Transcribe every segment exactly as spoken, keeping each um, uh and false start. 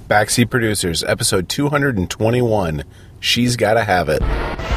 Backseat Producers, episode two hundred twenty-one. She's Gotta Have It.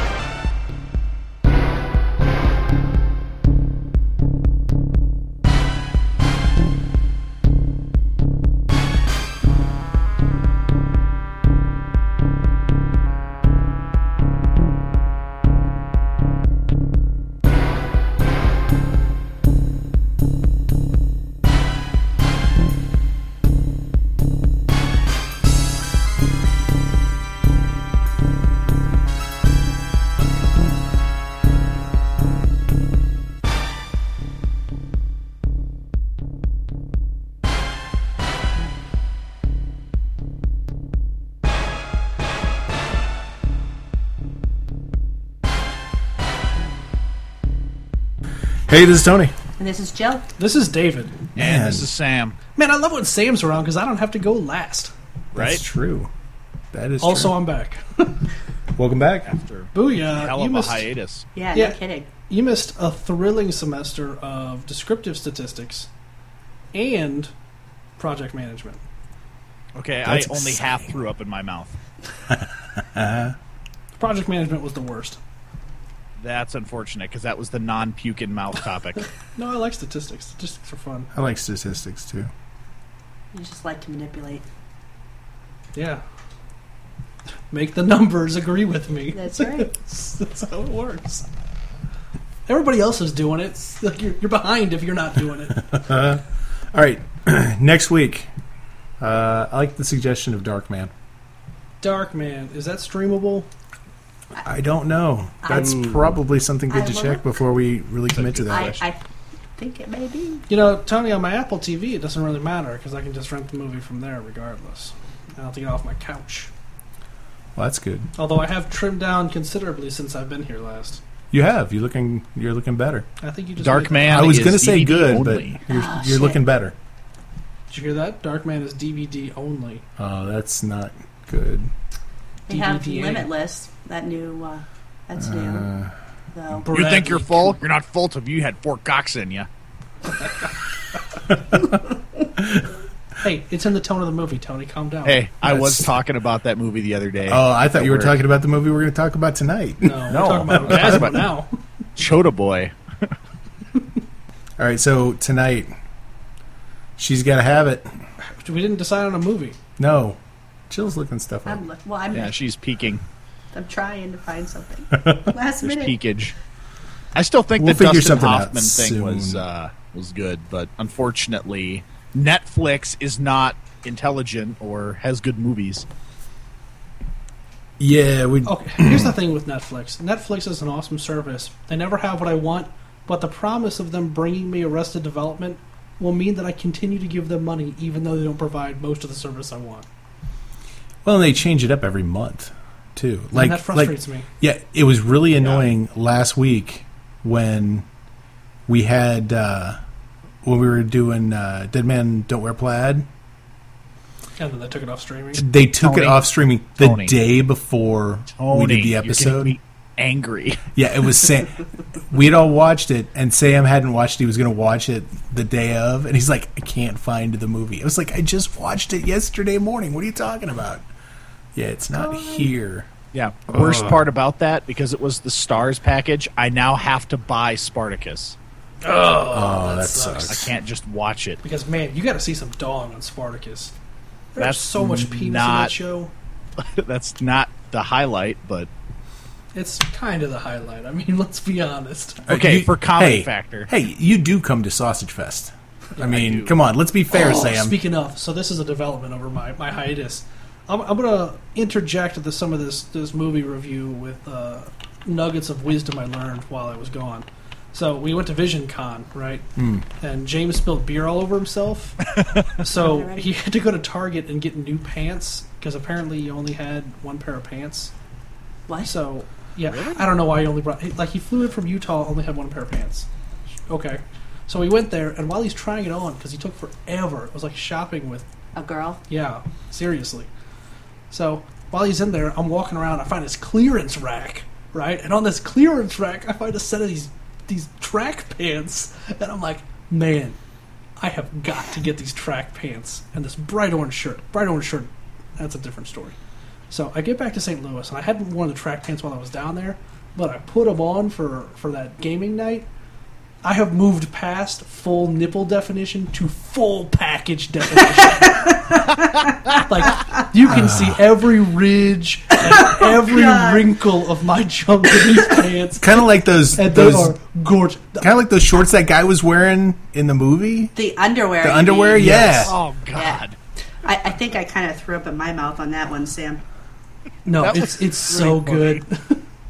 Hey, this is Tony. And this is Joe. This is David. And this is Sam. Man, I love when Sam's around because I don't have to go last. Right? That's true. That is Also, true. I'm back. Welcome back. After Booyah. hell You of a missed, hiatus. Yeah, Yeah. no kidding. you missed a thrilling semester of descriptive statistics and project management. Okay, That's I only exciting. half threw up in my mouth. Project management was the worst. That's unfortunate, because that was the non-puke in mouth topic. No, I like statistics. Statistics are fun. I like statistics, too. You just like to manipulate. Yeah. Make the numbers agree with me. That's right. That's how it works. Everybody else is doing it. It's like you're, you're behind if you're not doing it. All right. Next week, uh, I like the suggestion of Darkman. Darkman, is that streamable? I don't know. That's probably something good I to will check look. before we really commit to I, that. I think it may be. You know, Tony, on my Apple T V, it doesn't really matter because I can just rent the movie from there regardless. I don't have to get off my couch. Well, that's good. Although I have trimmed down considerably since I've been here last. You have. You're looking. You're looking better. I think you just Dark made that- Man I was is going to say D V D good, only. but you're, Oh, you're shit. looking better. Did you hear that? Darkman is D V D only. Oh, that's not good. They have D V D A. Limitless. That new, uh, that's new. Uh, Though. You think you're Bradley full? Cooper. You're not full till you had four cocks in you. Hey, it's in the tone of the movie, Tony. Calm down. Hey, I was That's- talking about that movie the other day. oh, I thought you were We're- talking about the movie we're going to talk about tonight. No, we're No. talking about Orgasmo now. Chota Boy. All right, so tonight, she's got to have it. We didn't decide on a movie. No, Jill's looking stuff up. I'm, look- well, I'm, Yeah, she's peeking. I'm trying to find something. Last There's minute. peakage. I still think We'll the figure Dustin something out Hoffman thing soon. was uh, was good, but unfortunately, Netflix is not intelligent or has good movies. Yeah, we. Okay, here's the thing with Netflix. Netflix is an awesome service. They never have what I want, but the promise of them bringing me Arrested Development will mean that I continue to give them money even though they don't provide most of the service I want. Well, and they change it up every month, too. Like and that frustrates like, me. Yeah, it was really annoying last week when we had uh, when we were doing uh, Dead Man Don't Wear Plaid. And then they took it off streaming. They took Tony. it off streaming the Tony. day before Tony, we did the you're getting episode. me angry. Yeah, it was Sam. We had all watched it, and Sam hadn't watched it. He was going to watch it the day of, and he's like, I can't find the movie. I was like, I just watched it yesterday morning. What are you talking about? Yeah, it's not here. Yeah. Worst part about that, because it was the Stars package, I now have to buy Spartacus. Oh, that, sucks. I sucks. can't just watch it. Because, man, you got to see some dong on Spartacus. There's That's so much penis in that not- show. That's not the highlight, but It's kind of the highlight. I mean, let's be honest. Uh, okay, you- for comedy hey, factor. Hey, you do come to Sausage Fest. I mean, do. come on, let's be fair, Oh, Sam. Speaking of, so this is a development over my, my hiatus. I'm, I'm going to interject the, some of this, this movie review with uh, nuggets of wisdom I learned while I was gone. So we went to Vision Con, right? Mm. And James spilled beer all over himself. So he had to go to Target and get new pants because apparently he only had one pair of pants. What? So, yeah, I don't know why he only brought... Like, he flew in from Utah, only had one pair of pants. Okay. So he went there, and while he's trying it on, because he took forever, it was like shopping with... A girl? Yeah, seriously. So, while he's in there, I'm walking around, I find this clearance rack, right? And on this clearance rack, I find a set of these these track pants, and I'm like, man, I have got to get these track pants and this bright orange shirt. Bright orange shirt That's a different story. So I get back to Saint Louis, and I hadn't worn the track pants while I was down there, but I put them on for, for that gaming night. I have moved past full nipple definition to full package definition. Like, you can see every ridge and every God. wrinkle of my junk in these pants. Kind of like those, And those they are gorgeous. kind of like those shorts that guy was wearing in the movie. The underwear. The you underwear, mean. yeah. Oh Yeah. God. I, I think I kind of threw up in my mouth on that one, Sam. No, That it's was it's so really good.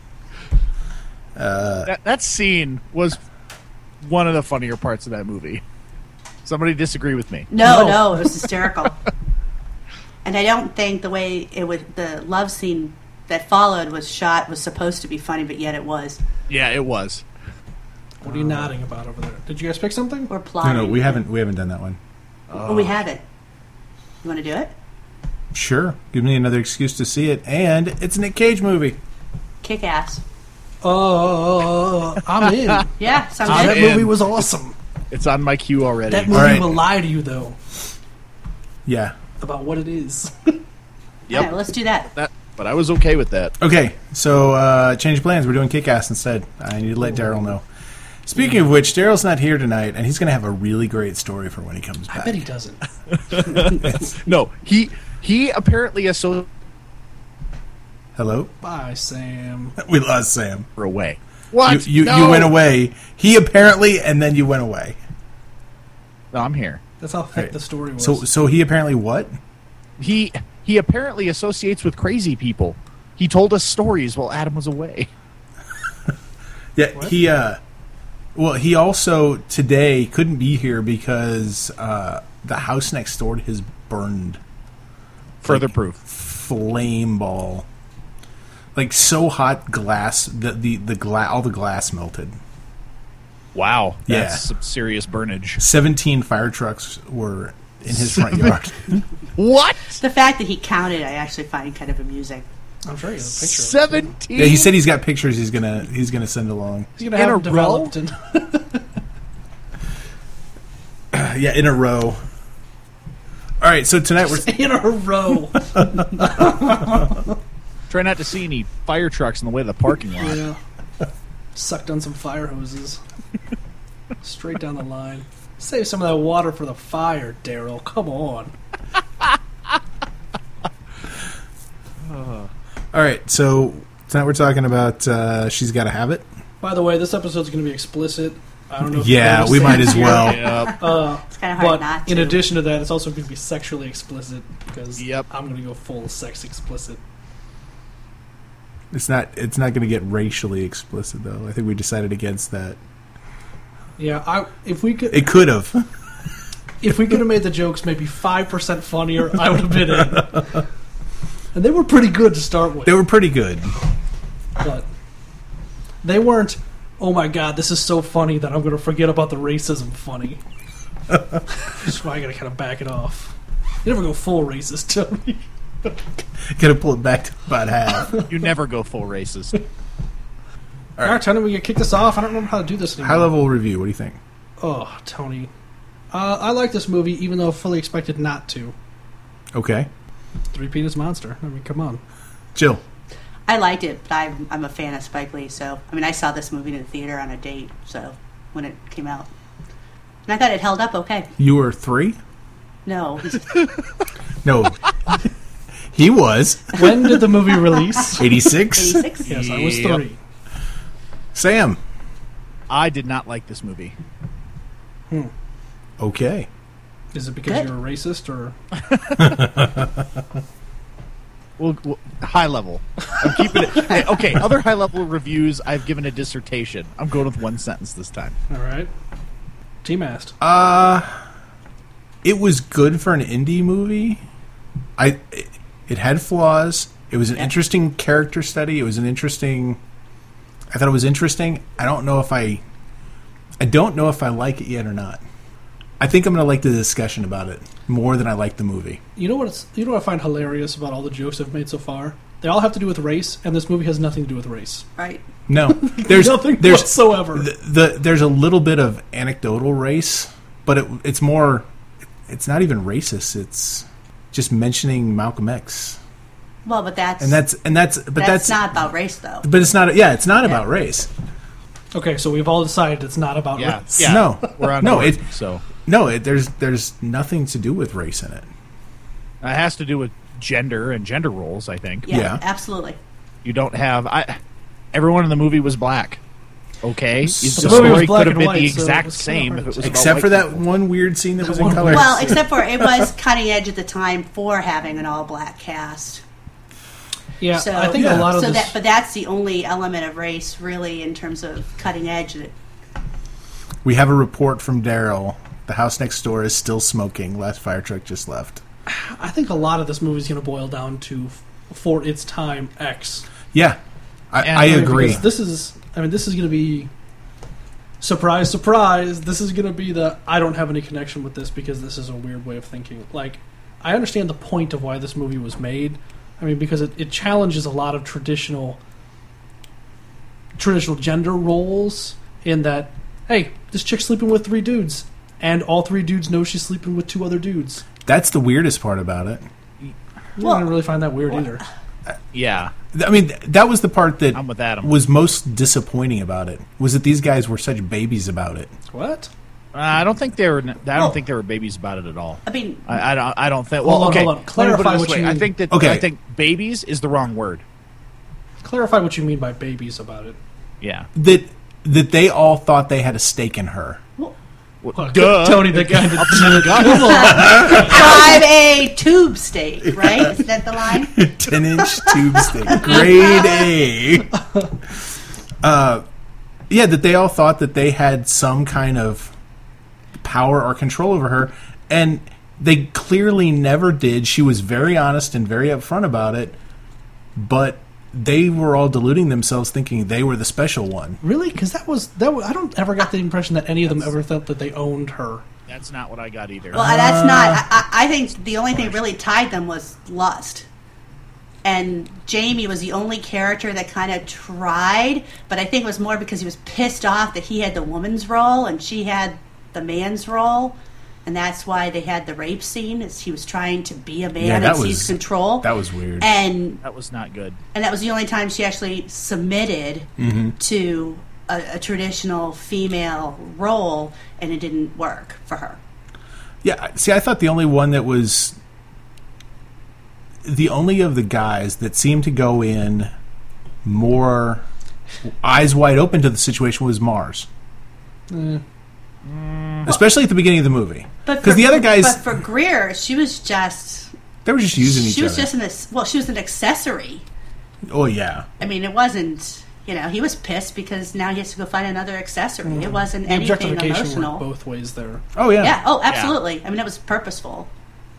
That that scene was one of the funnier parts of that movie. Somebody disagree with me? No, No. no, it was hysterical. And I don't think the way it was, the love scene that followed was shot was supposed to be funny, but yet it was. Yeah, it was. What are you nodding about over there? Did you guys pick something? We're No, plotting. no, we haven't we haven't done that one. Oh, we haven't. You want to do it? Sure, give me another excuse to see it, and it's a Nick Cage movie. Kick ass. Uh, I'm in. Yeah, sounds I'm That good. in. movie was awesome. It's on my queue already. That movie All right. will lie to you, though, Yeah. about what it is. Yep. Yeah, let's do that. That, but I was okay with that. Okay, so uh, change plans. We're doing Kick-Ass instead. I need to let Daryl know. Speaking of which, Daryl's not here tonight, and he's going to have a really great story for when he comes back. I bet he doesn't. No, he he apparently associates Hello? Bye, Sam. We lost Sam. away. What? You, you, no. you went away. He apparently, and then you went away. No, I'm here. That's how thick Right. the story was. So, so he apparently what? He he apparently associates with crazy people. He told us stories while Adam was away. Yeah, he. Uh, well, he also today couldn't be here because uh, the house next door to his burned. Further Like, proof. Flame ball, like so hot, glass the the the gla- all the glass melted. Wow. Yeah. That's some serious burnage. Seventeen fire trucks were in his front yard. What? The fact that he counted, I actually find kind of amusing. I'm sure he has a picture. Of it. Seventeen. Yeah, he said he's got pictures. He's gonna he's gonna send along. He's gonna In have a them developed. And Yeah, in a row. All right, so tonight we're in a row. Try not to see any fire trucks in the way of the parking lot. Yeah. Sucked on some fire hoses. Straight down the line. Save some of that water for the fire, Daryl. Come on. all right. So tonight we're talking about uh, She's Gotta Have It. By the way, this episode's going to be explicit. I don't know if Yeah, you we might as well. Yep. Uh, It's kind of hard but not to. in addition to that, it's also going to be sexually explicit because Yep. I'm going to go full sex explicit. It's not it's not going to get racially explicit though. I think we decided against that. Yeah, I, if we could, It could have. if we could have made the jokes maybe five percent funnier, I would have been in. And they were pretty good to start with. They were pretty good. But they weren't, oh my god, this is so funny that I'm going to forget about the racism funny. That's why I got to kind of back it off. You never go full racist, Tony. Got to pull it back to about half. You never go full racist. All right, Tony, we get kick this off. I don't remember how to do this anymore. High level review. What do you think? Oh, Tony. Uh, I like this movie, even though fully expected not to. Okay, Three Penis Monster. I mean, come on. Jill. I liked it, but I'm, I'm a fan of Spike Lee, so I mean, I saw this movie in the theater on a date, so when it came out, and I thought it held up okay. You were three. No, No, he was When did the movie release? eighty-six. eighty-six. Yes, I was Yep. three. Sam. I did not like this movie. Okay. Is it because Good. you're a racist, or Well, well, high level. I'm keeping it. Hey, okay, other high level reviews. I've given a dissertation. I'm going with one sentence this time. all right? T-Mast. Uh it was good for an indie movie. I it, it had flaws. It was an Yeah. interesting character study. It was an interesting I thought it was interesting. I don't know if I I don't know if I like it yet or not. I think I'm going to like the discussion about it more than I like the movie. You know what? It's, you know what I find hilarious about all the jokes I've made so far? They all have to do with race, and this movie has nothing to do with race. Right. No, there's Nothing there's whatsoever. the, the there's a little bit of anecdotal race, but it, it's more. It's not even racist. It's just mentioning Malcolm X. Well, but that's And that's and that's but that's, that's, not about race, though. but it's not yeah, it's not Yeah. about race. Okay, so we've all decided it's not about Yeah, race. yeah. No. We're on No, board, it- so No, it, there's there's nothing to do with race in it. it has to do with gender and gender roles. I think Yeah, Yeah. absolutely. you don't have. I everyone in the movie was black. Okay, So- the The movie was story black could have and been white, the so it exact was kinda same hard if it to was say. about Except white for that people. one weird scene that was in one color. Well, except for it was cutting edge at the time for having an all black cast. Yeah, So, I think Yeah. a lot of so this. that, but that's the only element of race, really, in terms of cutting edge. That, We have a report from Daryl. The house next door is still smoking. Last fire truck just left. I think a lot of this movie is going to boil down to, for its time, X. Yeah, I, And- I agree. Because this is, I mean, this is going to be, surprise, surprise, this is going to be the, I don't have any connection with this because this is a weird way of thinking. Like, I understand the point of why this movie was made. I mean, because it, it challenges a lot of traditional, traditional gender roles in that, hey, this chick's sleeping with three dudes, and all three dudes know she's sleeping with two other dudes. That's the weirdest part about it. Well, I don't really find that weird either. Yeah, I mean, th- that was the part that I'm with Adam. was most disappointing about it. Was that these guys were such babies about it. What? Uh, I don't think they were. I don't Well- think they were babies about it at all. I mean, I, I don't. I don't think. Hold Well, on, okay. hold on. let me put it Clarify this what way. you I mean. think that. Okay. I think babies is the wrong word. Clarify what you mean by babies about it. Yeah. That that they all thought they had a stake in her. Well, Well, duh. Tony, the guy that drive a tube steak, right? Is that the line? ten inch tube stick, grade A. Uh, yeah, that they all thought that they had some kind of power or control over her, and they clearly never did. She was very honest and very upfront about it, but they were all deluding themselves, thinking they were the special one. Really? Because that was that. Was, I don't ever got the impression that any of them ever felt that they owned her. That's not what I got either. Well, that's not. I, I I think the only thing that really tied them was lust. And Jamie was the only character that kind of tried, but I think it was more because he was pissed off that he had the woman's role and she had the man's role. And that's why they had the rape scene, is he was trying to be a man Yeah, and that seize was- control. That was weird. And that was not good. and that was the only time she actually submitted to a, a traditional female role, and it didn't work for her. Yeah, see, I thought the only one that was the only of the guys that seemed to go in more eyes wide open to the situation was Mars. Especially at the beginning of the movie. But Because for- the other guys, but for Greer, she was just they were just using each she was other. just an well, she was an accessory. Oh, yeah. I mean, it wasn't. You know, he was pissed because now he has to go find another accessory. It wasn't The anything objectification emotional. worked both ways there. Oh, yeah. Yeah. Oh, absolutely. I mean, it was purposeful.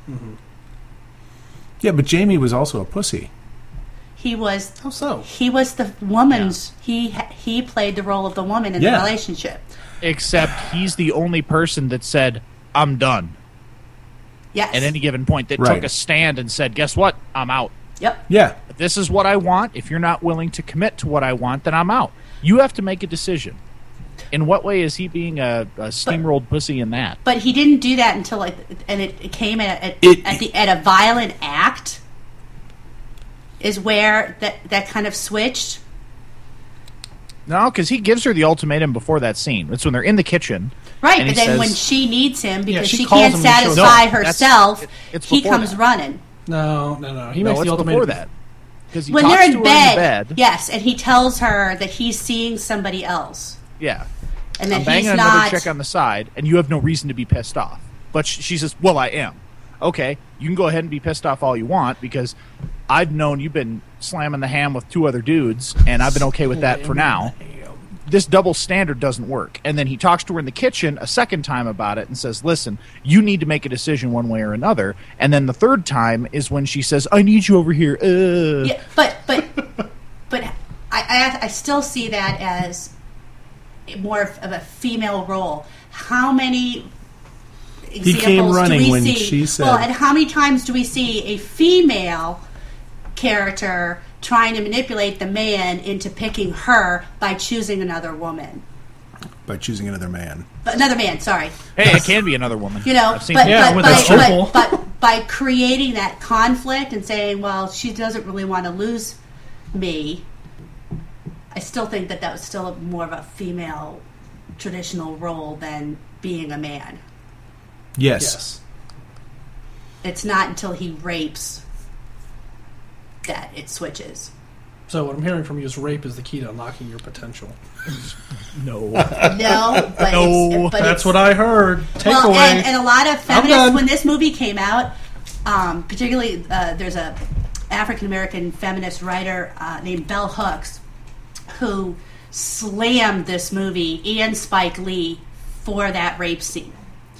Yeah, but Jamie was also a pussy. He was. How so? He was the woman's. He he played the role of the woman in Yeah. the relationship. Except he's the only person that said, "I'm done." Yes. At any given point, that Right. took a stand and said, "Guess what? I'm out. Yep. Yeah. If this is what I want. If you're not willing to commit to what I want, then I'm out. You have to make a decision." In what way is he being a, a steamrolled pussy in that? But he didn't do that until like, and it, it came at at, It- at the at a violent act. Is where that that kind of switched. No, because he gives her the ultimatum before that scene. It's when they're in the kitchen. Right, and but he then says- when she needs him because she she, calls can't him and shows up. satisfy No, that's- herself, it- it's he before comes that. running. No, no, no. He No, makes it's the ultimatum before that. Because he When talks they're to in her bed, in the bed. yes, and he tells her that he's seeing somebody else, Yeah. and that I'm banging he's another not. chick on the side, and you have no reason to be pissed off. But sh- she says, "Well, I am." Okay, you can go ahead and be pissed off all you want, because I've known you've been slamming the ham with two other dudes, and I've been okay with that for now. This double standard doesn't work. And then he talks to her in the kitchen a second time about it and says, "Listen, you need to make a decision one way or another." And then the third time is when she says, "I need you over here." Uh. Yeah, but but but I, I I still see that as more of a female role. How many examples came running do we when see? she said- Well, and how many times do we see a female character trying to manipulate the man into picking her by choosing another woman, By choosing another man. another man? Sorry, Hey, it can be another woman. you know, I've seen but it. Yeah, but with but, a triple. but, but by creating that conflict and saying, well, she doesn't really want to lose me, I still think that that was still more of a female traditional role than being a man. Yes. Yes. It's not until he rapes that it switches. So what I'm hearing from you is rape is the key to unlocking your potential. No. No, but No. it's, but That's it's, what I heard. well, Takeaway. and, and a lot of I'm feminists, done. when this movie came out, um, particularly uh, there's a African American feminist writer uh, named Bell Hooks who slammed this movie and Spike Lee for that rape scene.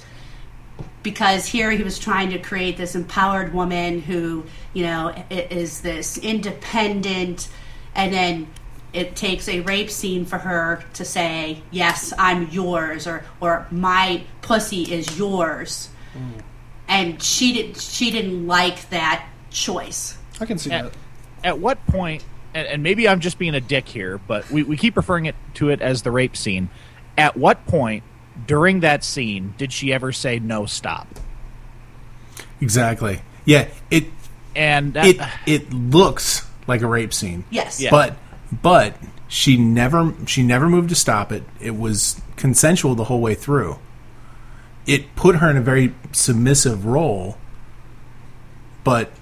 Because here he was trying to create this empowered woman who, you know, i- is this independent, and then it takes a rape scene for her to say, yes, I'm yours, or, or my pussy is yours. Mm. And she, did, she didn't like that choice. I can see At, that. at what point, and, and maybe I'm just being a dick here, but we, we keep referring it to it as the rape scene. At what point during that scene did she ever say no, stop? Exactly. Yeah. It And that, it it looks like a rape scene. Yes. Yeah. But but she never she never moved to stop it. It was consensual the whole way through. It put her in a very submissive role. But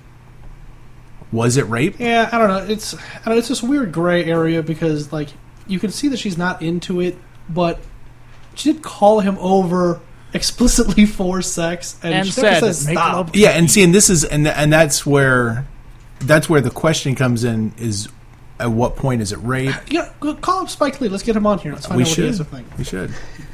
was it rape? Yeah, I don't know. It's I don't know, it's this weird gray area because like you can see that she's not into it, but she did call him over explicitly for sex, and, And she never said, says "Make stop." love." Yeah, and see, and this is and and that's where that's where the question comes in: is at what point is it rape? Yeah, go- call up Spike Lee. Let's get him on here. Let's find We out what he has should. to think. We should.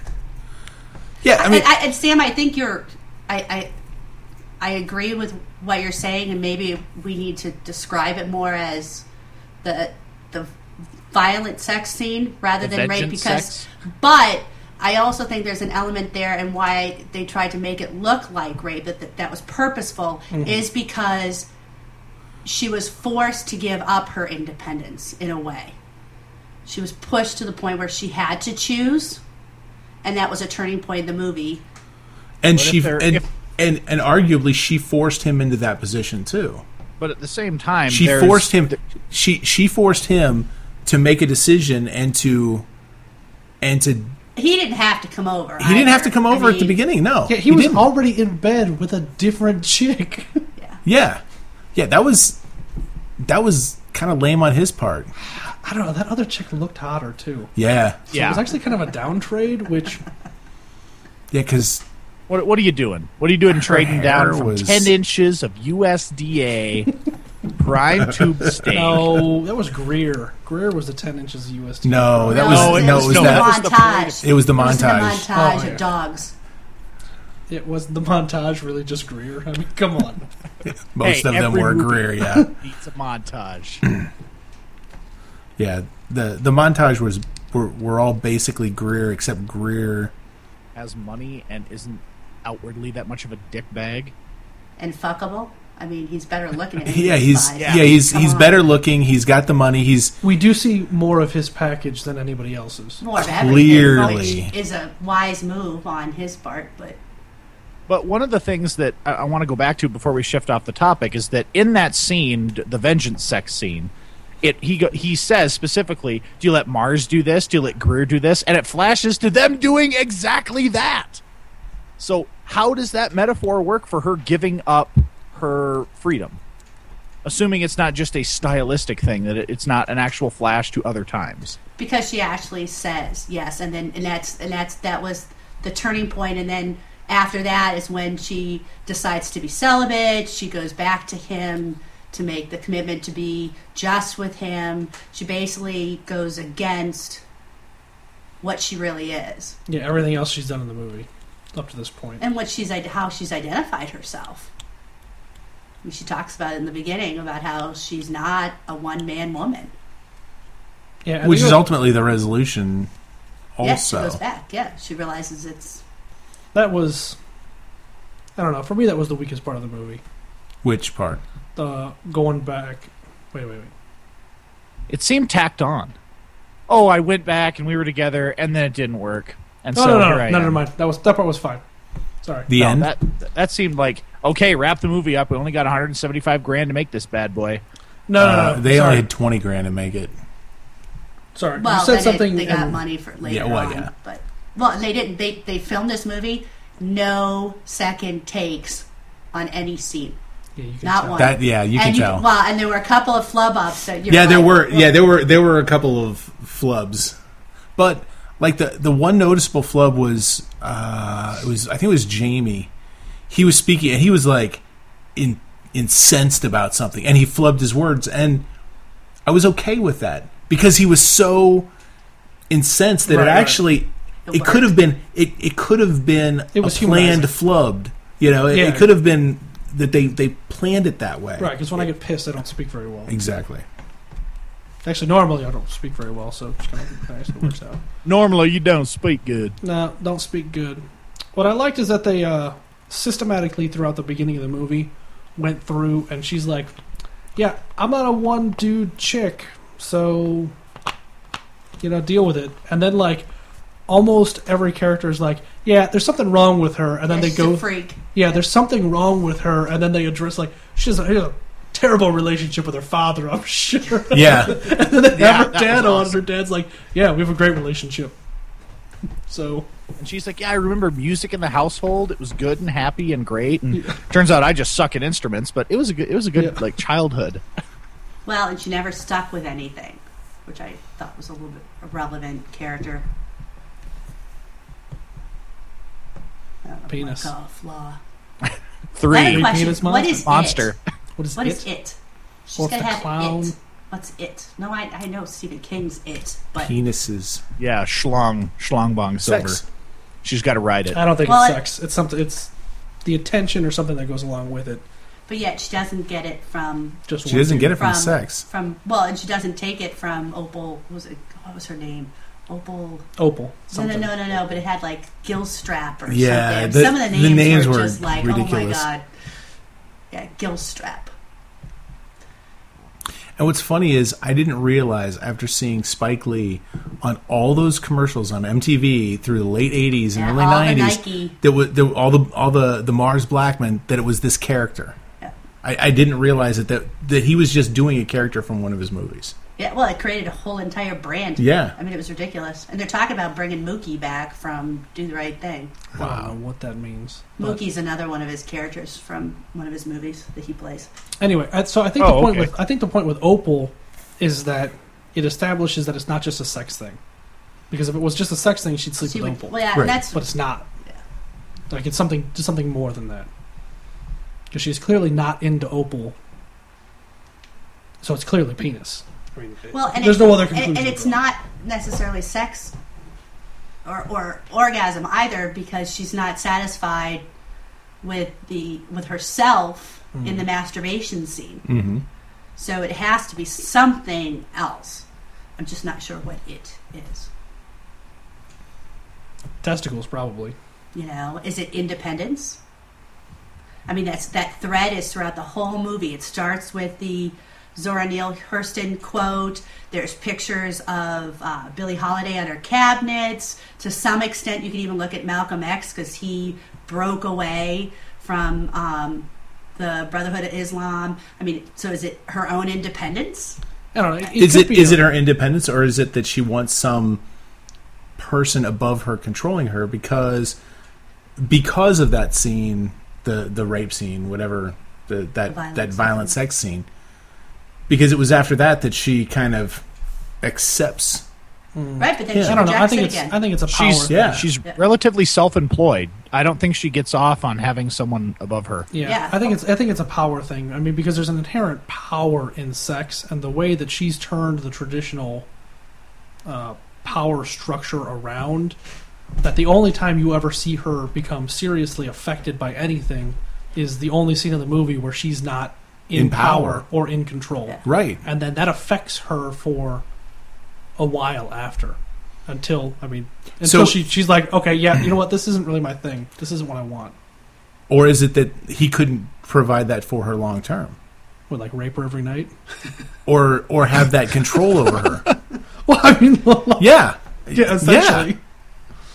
Yeah, I mean, I, I, and Sam, I think you're. I, I I agree with what you're saying, and maybe we need to describe it more as the the violent sex scene rather The than rape. vengeance Because, sex? but I also think there's an element there, and why they tried to make it look like rape that that, that was purposeful is because she was forced to give up her independence in a way. She was pushed to the point where she had to choose. And that was a turning point in the movie. and But if she they're- and, if- and and arguably she forced him into that position too. but at the same time, She there's- forced him. She she forced him to make a decision and to and to. He didn't have to come over. He didn't have to come I over at the mean, beginning. No, Yeah, he, was didn't. already in bed with a different chick. Yeah. Yeah, yeah. That was that was kind of lame on his part. I don't know. That other chick looked hotter too. Yeah, So Yeah. it was actually kind of a down trade, which yeah. Because What, what are you doing? What are you doing trading hair down from was- ten inches of U S D A prime tube steak? no, that was Greer. Greer was the ten inches of U S D. no, that No, was No, it no, was- it was no, the that. that was the montage. It was the It was the montage. montage Oh, yeah. of dogs. It was the montage really just Greer. I mean, come on. Most Hey, of them every were movie Greer. Yeah, Needs a montage. yeah. The the montage was were, were all basically Greer except Greer. Has money and isn't outwardly that much of a dick bag. And fuckable. I mean, he's better looking at Yeah, he's five. yeah, he's Come he's on. better looking. He's got the money. He's We do see more of his package than anybody else's. More of everything, Clearly. which is a wise move on his part, but But one of the things that I, I want to go back to before we shift off the topic is that in that scene, d- the vengeance sex scene, it he go, he says specifically, "Do you let Mars do this? Do you let Greer do this?" And it flashes to them doing exactly that. So how does that metaphor work for her giving up her freedom? Assuming it's not just a stylistic thing, that it, it's not an actual flash to other times. because she actually says yes, and then and that's and that's that was the turning point, and then after that is when she decides to be celibate. She goes back to him to make the commitment to be just with him. She basically goes against what she really is Yeah, everything else she's done in the movie up to this point. and what she's how she's identified herself. I mean, she talks about it in the beginning about how she's not a one man woman. Yeah, and which they is go- ultimately the resolution. Yes, she Also, goes back. Yeah, she realizes it's that was. I don't know. For me, that was the weakest part of the movie. which part? Uh, going back. Wait, wait, wait. It seemed tacked on. Oh, I went back and we were together, and then it didn't work, and No, so no, no, here no, I no, am. never mind. That was that part was fine. Sorry. The No, end. that that seemed like okay. Wrap the movie up. We only got one hundred seventy-five grand to make this bad boy. No, no, no. Uh, they Sorry. only had twenty grand to make it. Sorry. Well, you said then something. it, they got and- money for later Yeah, well, on, yeah. but well, they didn't. They they filmed this movie, no second takes on any scene, Yeah, you can not tell. one. That yeah, you and can you, tell. Well, and there were a couple of flub ups that you're Yeah, there like, were. well, Yeah, there were. There were a couple of flubs, but like the the one noticeable flub was uh, it was I think it was Jamie. He was speaking and he was like in, incensed about something, and he flubbed his words, and I was okay with that because he was so incensed that Right, it right. actually It it could have worked. been it, it could have been It was a planned humanizing. flubbed. You know, it, Yeah. it could have been that they they planned it that way. Right, because when I get pissed, I don't speak very well. Exactly. Actually, normally I don't speak very well, so it's kind of nice. It works out. Normally, you don't speak good. No, don't speak good. What I liked is that they uh, systematically throughout the beginning of the movie went through, and she's like, "Yeah, I'm not a one dude chick, so you know, deal with it." And then like almost every character is like, "Yeah, there's something wrong with her," and then yeah, they she's go, a freak. "Yeah, there's something wrong with her," and then they address like she has a, she has a terrible relationship with her father, I'm sure. Yeah. And then they Yeah, have her that dad was on, awesome. and her dad's like, "Yeah, we have a great relationship." So And she's like, yeah, I remember music in the household. It was good and happy and great. And turns out I just suck at instruments, but it was a good, it was a good Yeah. like childhood. Well, and she never stuck with anything, which I thought was a little bit a relevant character. I don't know, Penis. like a flaw. Three. Another question: penis What monster? is Monster. it? what is What it? is it? She's Or if gonna the have clown- it. What's it? No, I I know Stephen King's It, but Penises. Yeah, schlong, schlongbong silver. Sex. She's got to ride it. I don't think Well, it's it- sex. It's something. It's the attention or something that goes along with it. but yet she doesn't get it from Just She one doesn't dude. get it from, From- sex. from well, and she doesn't take it from Opal. What was it? What was her name? Opal. Opal. No, Something. no, no, no, no. But it had like Gilstrap or Yeah, something. the- Some of the the names, names were, were just like, ridiculous. oh my god. Yeah, Gilstrap. And what's funny is I didn't realize after seeing Spike Lee on all those commercials on M T V through the late eighties and Yeah, early all the nineties Nike. that was that all the all the the Mars Blackman that it was this character. Yeah. I, I didn't realize it, that that he was just doing a character from one of his movies. Yeah, well, it created a whole entire brand. Yeah. I mean, it was ridiculous. And they're talking about bringing Mookie back from Do the Right Thing. I don't know what that means. But Mookie's another one of his characters from one of his movies that he plays. anyway, I- so I think Oh, the point okay. with I think the point with Opal is that it establishes that it's not just a sex thing. Because if it was just a sex thing, she'd sleep She with would, Opal. well, yeah, Right. that's But it's not. Yeah. Like it's something, just something more than that. Because she's clearly not into Opal, so it's clearly penis. I mean, well, and there's it- no other and, conclusion. and it's to draw. not necessarily sex or, or orgasm either, because she's not satisfied with the with herself Mm-hmm. in the masturbation scene. Mm-hmm. So it has to be something else. I'm just not sure what it is. testicles, probably. You know, is it independence? I mean, that's that thread is throughout the whole movie. It starts with the Zora Neale Hurston quote. There's pictures of uh, Billie Holiday on her cabinets. To some extent, you can even look at Malcolm X because he broke away from um, the Brotherhood of Islam. I mean, so is it her own independence? I don't know. It, Is could it be is a- it her independence, or is it that she wants some person above her controlling her because because of that scene, the the rape scene, whatever the that violent that scene. violent sex scene? Because it was after that that she kind of accepts. Right, but then Yeah. she I don't know. I rejects think it it's again. I think it's a power. She's thing. Yeah. she's Yeah. relatively self-employed. I don't think she gets off on having someone above her. Yeah, Yeah. I think it's I think it's a power thing. I mean, because there's an inherent power in sex, and the way that she's turned the traditional uh, power structure around, that the only time you ever see her become seriously affected by anything is the only scene in the movie where she's not in, In power. power or in control, Yeah. Right. and then that affects her for a while after. Until I mean, until So- she she's like, okay, yeah, you know what? This isn't really my thing. This isn't what I want. Or is it that he couldn't provide that for her long term? Would like rape her every night. Or or have that control over her? Well, I mean, Yeah. yeah, essentially.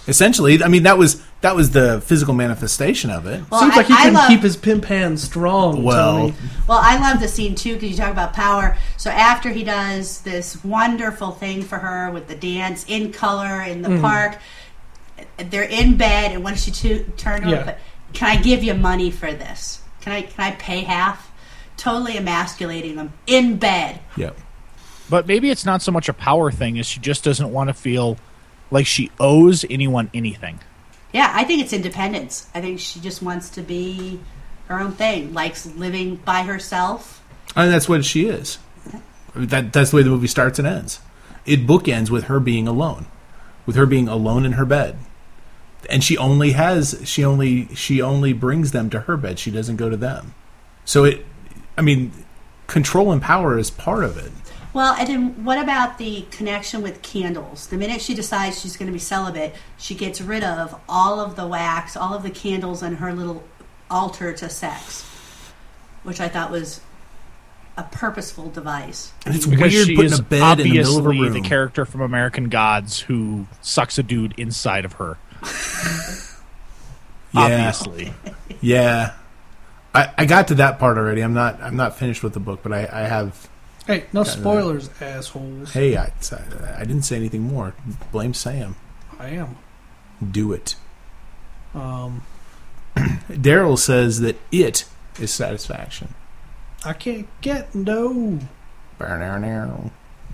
Essentially, I mean that was that was the physical manifestation of it. Well, Seems I- like he I can love- keep his pimp hand strong. Well, Tony. Well, I love the scene too because you talk about power. So after he does this wonderful thing for her with the dance in color in the park, they're in bed, and when she to, turned to Yeah. her, can I give you money for this? Can I can I pay half? Totally emasculating them in bed. Yep. But maybe it's not so much a power thing as she just doesn't want to feel like she owes anyone anything. Yeah, I think it's independence. I think she just wants to be her own thing, likes living by herself. And that's what she is. That that's the way the movie starts and ends. It bookends with her being alone, with her being alone in her bed, and she only has she only she only brings them to her bed. She doesn't go to them. So it, I mean, control and power is part of it. Well, and then what about the connection with candles? The minute she decides she's going to be celibate, she gets rid of all of the wax, all of the candles on her little altar to sex, which I thought was a purposeful device. And it's Because weird she putting is a bed in the middle of a obviously room. the character from American Gods who sucks a dude inside of her. Yeah. Obviously. Yeah, I, I got to that part already. I'm not I'm not finished with the book, but I, I have. Hey, no spoilers, assholes. Hey, I, I didn't say anything more. Blame Sam. I am. Do it. Um, Daryl says that it is satisfaction. I can't get no Bow-now-now.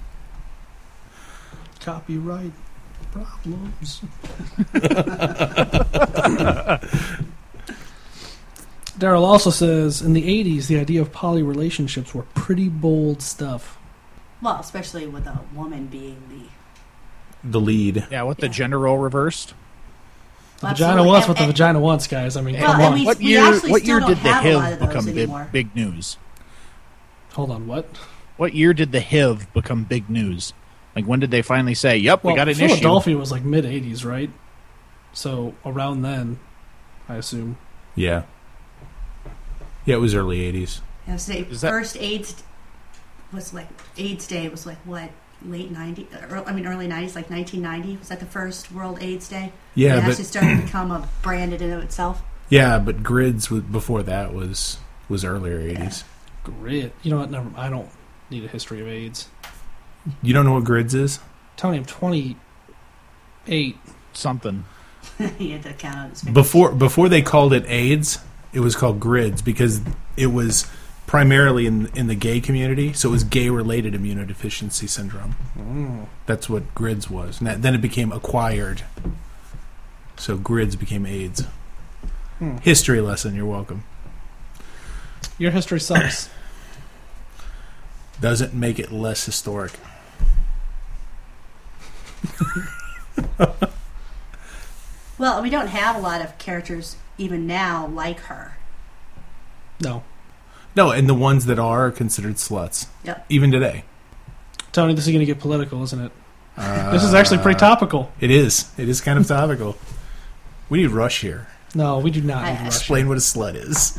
copyright problems. Daryl also says, in the eighties, the idea of poly relationships were pretty bold stuff. Well, especially with a woman being the The lead. Yeah, what the gender role reversed? The Absolutely. vagina wants And- what the and- vagina wants, guys. I mean, Well, come and on. we- What we year? actually What still year don't did the have a lot H I of V those become big, anymore. big news? Hold on, what? What year did the H I V become big news? Like when did they finally say, "Yep, Well, we got an Philadelphia was like mid eighties, right? So around then, I assume. Yeah. Yeah, it was early eighties. I was say Is that- first AIDS was like AIDS Day was like what late nineties? I mean early nineties, like nineteen ninety. Was that the first World AIDS Day? Yeah, it but actually started to become a brand in and of itself. yeah, but Grids was, before that was was earlier eighties. Grit. You know what? Never. I don't need a history of AIDS. You don't know what Grids is? Tony, I'm twenty-eight. issue." Something. He had to count on his fingers. Before before they called it AIDS, it was called Grids because it was primarily in in the gay community, so it was gay related immunodeficiency syndrome. Mm. That's what Grids was. And that, then it became acquired. So Grids became AIDS. Hmm. History lesson, you're welcome. Your history sucks. Doesn't make it less historic. Well, we don't have a lot of characters even now like her. No. No, and the ones that are are considered sluts. Yep. Even today. Tony, this is going to get political, isn't it? Uh, This is actually pretty topical. It is. It is kind of topical. We need Rush here. No, we do not I- need Russia. Explain what a slut is.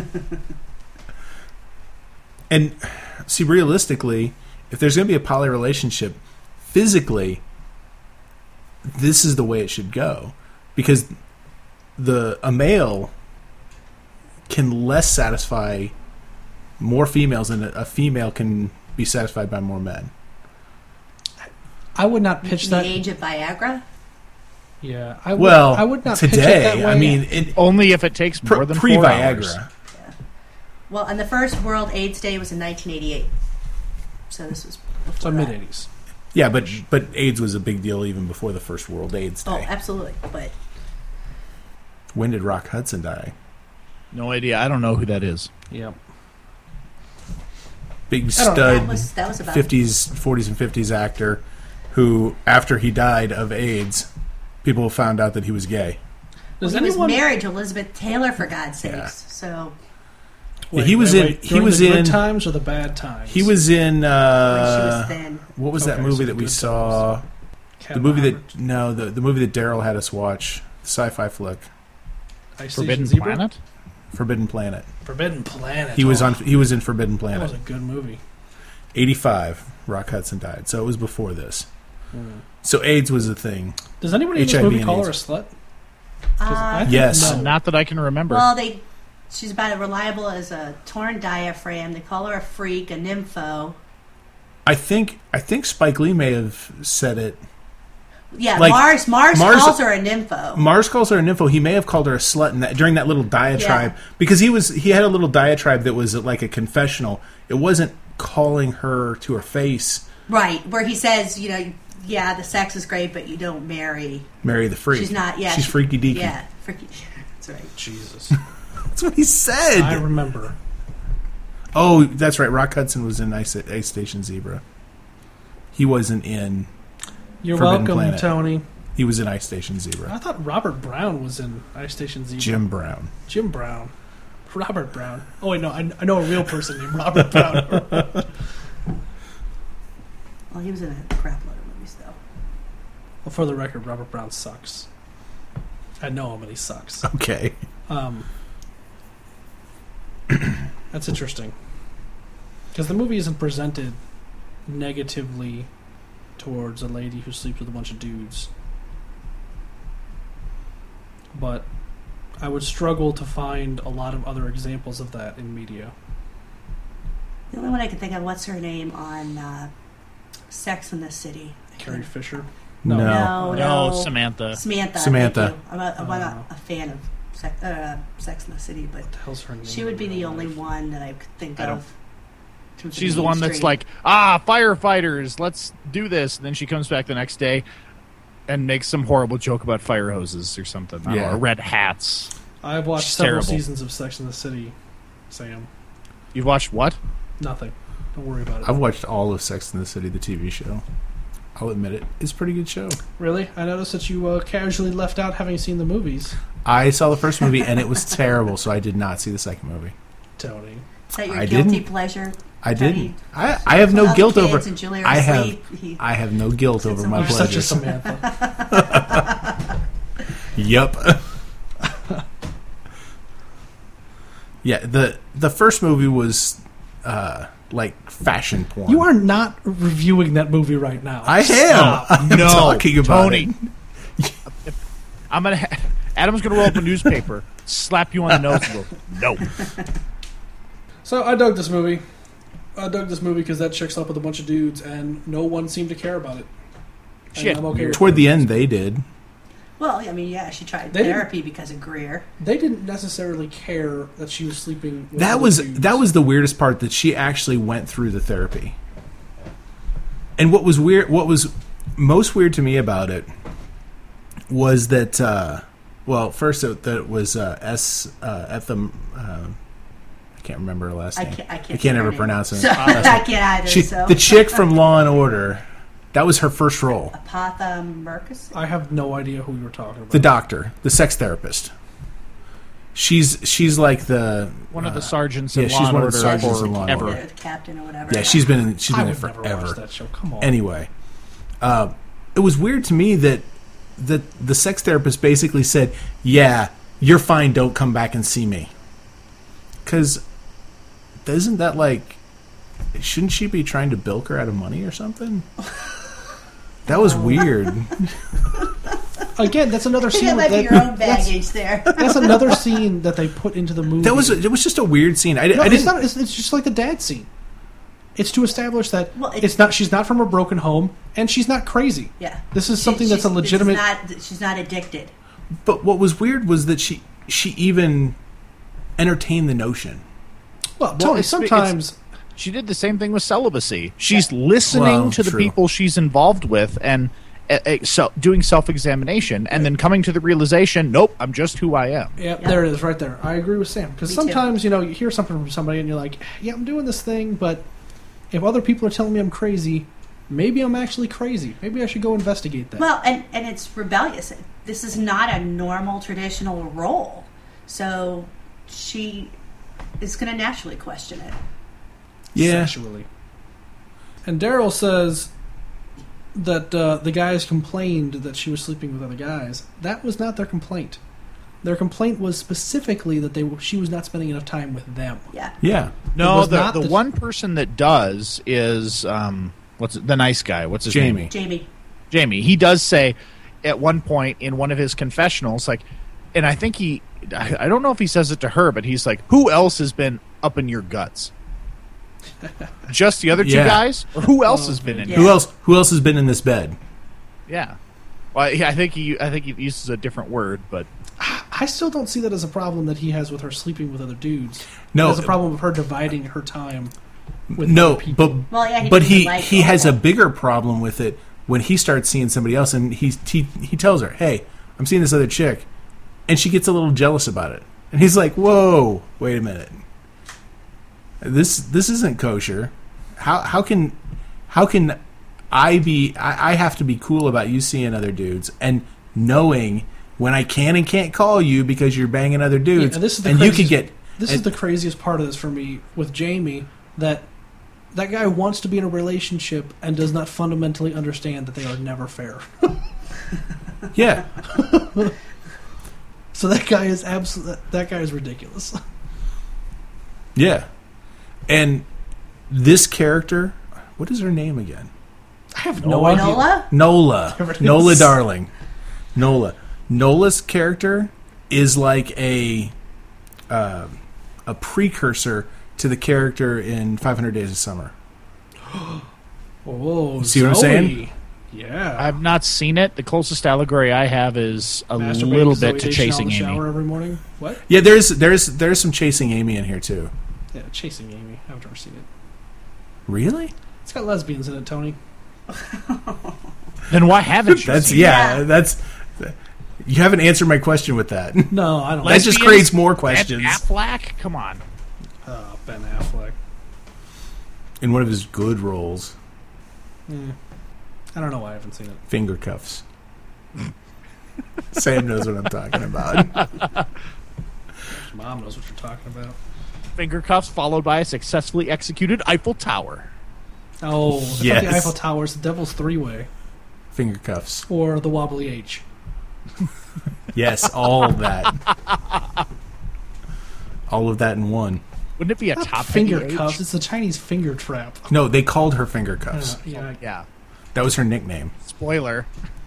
And see, realistically, if there's going to be a poly relationship, physically, this is the way it should go, because the a male can less satisfy more females than a, a female can be satisfied by more men. I would not pitch the that. age of Viagra. Yeah, I would, Well, I would not pitch it today, that way. I mean, it, Only if it takes more pre than pre four hours. Viagra. Well, and the first World AIDS Day was in nineteen eighty-eight. So this was before so that. mid eighties. Yeah, but but AIDS was a big deal even before the first World AIDS Oh, Day. absolutely. But When did Rock Hudson die? No idea. I don't know who that is. Yeah. Big I don't- stud, that was that was about fifties, forties, and fifties actor who, after he died of AIDS, people found out that he was gay. Well, Does he anyone? was married to Elizabeth Taylor, for God's sakes. Yeah. So Wait, he was wait, in- wait. he During was the good in- times or the bad times. He was in when she uh, was thin. what was that Okay, movie so that we Good saw? Cat The movie Roberts. that no, the the movie that Daryl had us watch, the sci-fi flick, I See Forbidden Zebra? Planet? Forbidden Planet. Forbidden Planet. He was Oh, on. He was in Forbidden That was Planet. a good movie. eighty-five. Rock Hudson died, so it was before this. So AIDS was a thing. Does anybody in H this I V movie and call her a AIDS. slut? 'Cause I Uh, think Yes. no. Not that I can remember. well, they she's about as reliable as a torn diaphragm. They call her a freak, a nympho. I think I think Spike Lee may have said it. Yeah, Like, Mars, Mars. Mars- calls her a nympho. Mars calls her an info. He may have called her a slut in that during that little diatribe Yeah. because he was he had a little diatribe that was like a confessional. It wasn't calling her to her face, Right, where he says, you know, yeah, the sex is great, but you don't marry. marry the freak. She's not. Yeah, she's she- freaky deaky. Yeah, freaky. That's right. Jesus. That's what he said. I remember. Oh, that's right. Rock Hudson was in Ice, Ice Station Zebra. He wasn't in. You're Forbidden welcome, Planet. Tony. He was in Ice Station I Zebra. thought Robert Brown was in Ice Station Zebra. Jim Brown. Jim Brown. Robert Brown. Oh, wait, no. I, I know a real person named Robert Brown. Well, he was in a crap load of movies, though. Well, for the record, Robert Brown sucks. I know him, and he sucks. Okay. Um, that's interesting. Because the movie isn't presented negatively towards a lady who sleeps with a bunch of dudes. But I would struggle to find a lot of other examples of that in media. The only one I can think of, what's her name on uh, Sex in the City? Carrie Fisher. No. No, no. No, Samantha. Samantha. Samantha. Thank you. I'm, a, I'm not Oh. a fan of sex, uh, Sex in the City, but What the hell's her name? she would be the in real only life? one that I could think I don't- of. to She's the one that's mainstream. like, ah, firefighters, let's do this. And then she comes back the next day and makes some horrible joke about fire hoses or something. I don't Yeah. know, or red hats. I've watched She's several terrible. seasons of Sex in the City, Sam. You've watched what? Nothing. Don't worry about it. I've watched all of Sex in the City, the T V show. I'll admit it. It's a pretty good show. Really? I noticed that you uh, casually left out having seen the movies, I saw the first movie and it was terrible, so I did not see the second movie. Tony. Is that your I guilty didn't. pleasure? I Tony? didn't. I, I have no Well, guilt kids over. and Julia I are have. asleep. He- I have no guilt over my You're You're such a pleasures. Samantha. Yup. Yeah, the the first movie was uh, like fashion porn. You are not reviewing that movie right now. I am. Stop. I'm No, talking about Tony. it. I'm gonna. Ha- Adam's gonna roll up a newspaper, slap you on the nose, and go, no. So I dug this movie. I dug this movie because that chick's up with a bunch of dudes, and no one seemed to care about it. And Shit. I'm okay with Toward it. the end, they did. Well, I mean, yeah, she tried They didn't- therapy because of Greer. They didn't necessarily care that she was sleeping with That other was dudes. that was the weirdest part, that she actually went through the therapy. And what was weird, what was most weird to me about it was that, uh, well, first it, that it was uh, S uh, at the. Uh, I can't remember her last I name. can't. I can't, I say can't her ever name. pronounce it. So, I can't either. She, so the chick from Law and Order, that was her first role. Apatha Merkus. I have no idea who you were talking about. The doctor, the sex therapist. She's she's like the One of the uh, sergeants yeah, in she's Law and one of the Order sergeants in Law and ever. Order. The captain or whatever. Yeah, she's been in, she's I been in would never forever. watch that show. Come on. Anyway, uh, it was weird to me that that the sex therapist basically said, "Yeah, you're fine. Don't come back and see me." Because isn't that like? Shouldn't she be trying to bilk her out of money or something? That was weird. Again, that's another I scene. think that might that, be your own that's, baggage there. that's another scene that they put into the movie. That was it was just a weird scene. I, No, I it's didn't. not. It's, it's just like the dad scene. It's to establish that Well, it's, it's- not. She's not from a broken home, and she's not crazy. Yeah, This is She- something that's a she's- this is legitimate. not, she's not addicted. But what was weird was that she she even entertained the notion. well, Well, Tony, it's- sometimes She did the same thing with celibacy. She's listening Well, to the true. people she's involved with and uh, uh, so, doing self-examination, and then coming to the realization, nope, I'm just who I am. yeah, there it is, right there. I agree with Sam because Me too. sometimes you know you hear something from somebody and you're like, yeah, I'm doing this thing, but if other people are telling me I'm crazy, maybe I'm actually crazy. Maybe I should go investigate that. Well, and and it's rebellious. This is not a normal traditional role, so she is going to naturally question it. Yeah, Sexually. And Daryl says that uh, the guys complained that she was sleeping with other guys. That was not their complaint. Their complaint was specifically that they she was not spending enough time with them. Yeah. yeah. It No, was the, not the the- one person that does is um, what's it, the nice guy? What's his Jamie. name? Jamie. Jamie. He does say at one point in one of his confessionals, like, and I think he, I, I don't know if he says it to her, but he's like, who else has been up in your guts? Just the other two Yeah. guys? Or who else has been in Yeah. Who else? Who else has been in this bed? Yeah. Well, yeah, I think he, I think he uses a different word, but I still don't see that as a problem that he has with her sleeping with other dudes. No. As a problem with her dividing her time with No, other people. but Well, yeah, he but doesn't he like he has a Opal. bigger problem with it when he starts seeing somebody else, and he he he tells her, "Hey, I'm seeing this other chick," and she gets a little jealous about it, and he's like, "Whoa, wait a minute, this this isn't kosher. How how can how can I be? I, I have to be cool about you seeing other dudes and knowing." When I can and can't call you because you're banging other dudes, Yeah, and this is the and you could craziest- get This and- is the craziest part of this for me with Jamie, that that guy wants to be in a relationship and does not fundamentally understand that they are never fair. yeah. So that guy is absolute. That guy is ridiculous. Yeah. And this character, what is her name again? I have no Nola? idea. Nola? Nola. Whatever it Nola is. Darling. Nola. Nola's character is like a uh, a precursor to the character in five hundred Days of Summer. Oh, See what I'm Zoe. saying? Yeah. I've not seen it. The closest allegory I have is a Masturbating little Zoe bit to Deschanel Chasing in the Amy. shower every morning. What? Yeah, there's there's there's some Chasing Amy in here too. Yeah, Chasing Amy. I've never seen it. Really? It's got lesbians in it, Tony. Then why haven't you That's seen yeah, Yeah. that's you haven't answered my question with that. No, I don't. That just Lesbians? creates more it? questions. Ben Affleck? Come on. Oh, Ben Affleck. In one of his good roles, Mm. I don't know why I haven't seen it. Finger Cuffs. Sam knows what I'm talking about. Mom knows what you're talking about. Finger cuffs followed by a successfully executed Eiffel Tower. Oh, I thought Yes. the Eiffel Tower is the Devil's Three Way Finger Cuffs. or the Wobbly H. Yes, all of that. All of that in one. Wouldn't it be a top Finger heavy cuffs. H? It's the Chinese finger trap. No, they called her Finger Cuffs. Uh, yeah, Yeah. That was her nickname. Spoiler.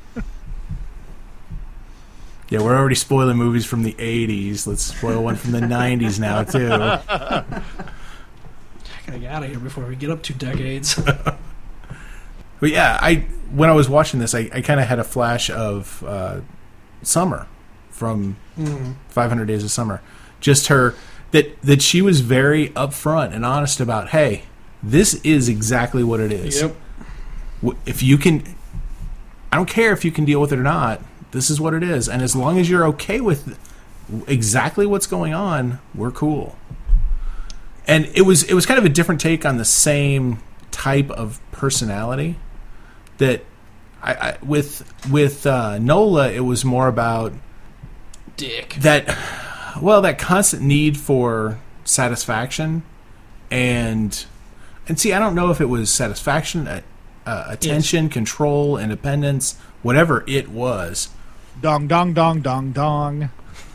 Yeah, we're already spoiling movies from the eighties. Let's spoil one from the nineties now, too. I gotta get out of here before we get up two decades. But yeah, I when I was watching this, I, I kind of had a flash of uh, Summer from mm. five hundred Days of Summer. Just her, that, that she was very upfront and honest about, hey, this is exactly what it is. Yep. W- If you can, I don't care if you can deal with it or not, this is what it is. And as long as you're okay with exactly what's going on, we're cool. And it was it was kind of a different take on the same type of personality. That I, I with with uh, Nola, it was more about Dick. that. Well, that constant need for satisfaction, and and see, I don't know if it was satisfaction, uh, uh, attention, control, independence, whatever it was. Dong, dong, dong, dong, dong.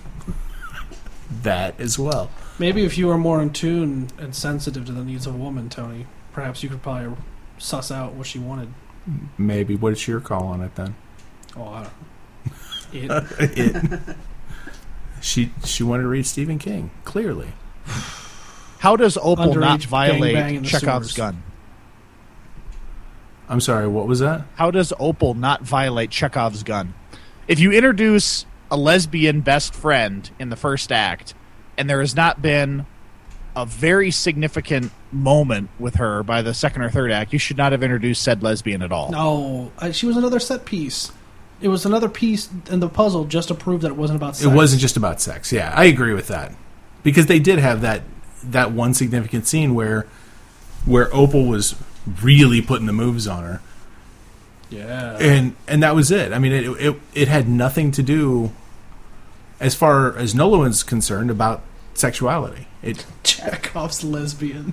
That as well. Maybe if you were more in tune and sensitive to the needs of a woman, Tony, perhaps you could probably suss out what she wanted. Maybe. What's your call on it then? Oh, I don't know. It. it, she she wanted to read Stephen King. Clearly, How does Opal Underage not gangbang in violate the Chekhov's sewers. gun? I'm sorry. What was that? How does Opal not violate Chekhov's gun? If you introduce a lesbian best friend in the first act, and there has not been a very significant moment with her by the second or third act, you should not have introduced said lesbian at all. No, I, she was another set piece. It was another piece in the puzzle just to prove that it wasn't about sex. It wasn't just about sex. Yeah, I agree with that. Because they did have that that one significant scene where where Opal was really putting the moves on her. Yeah. And and that was it. I mean, it it, it had nothing to do, as far as Nola was concerned, about sexuality. It Chekhov's lesbian.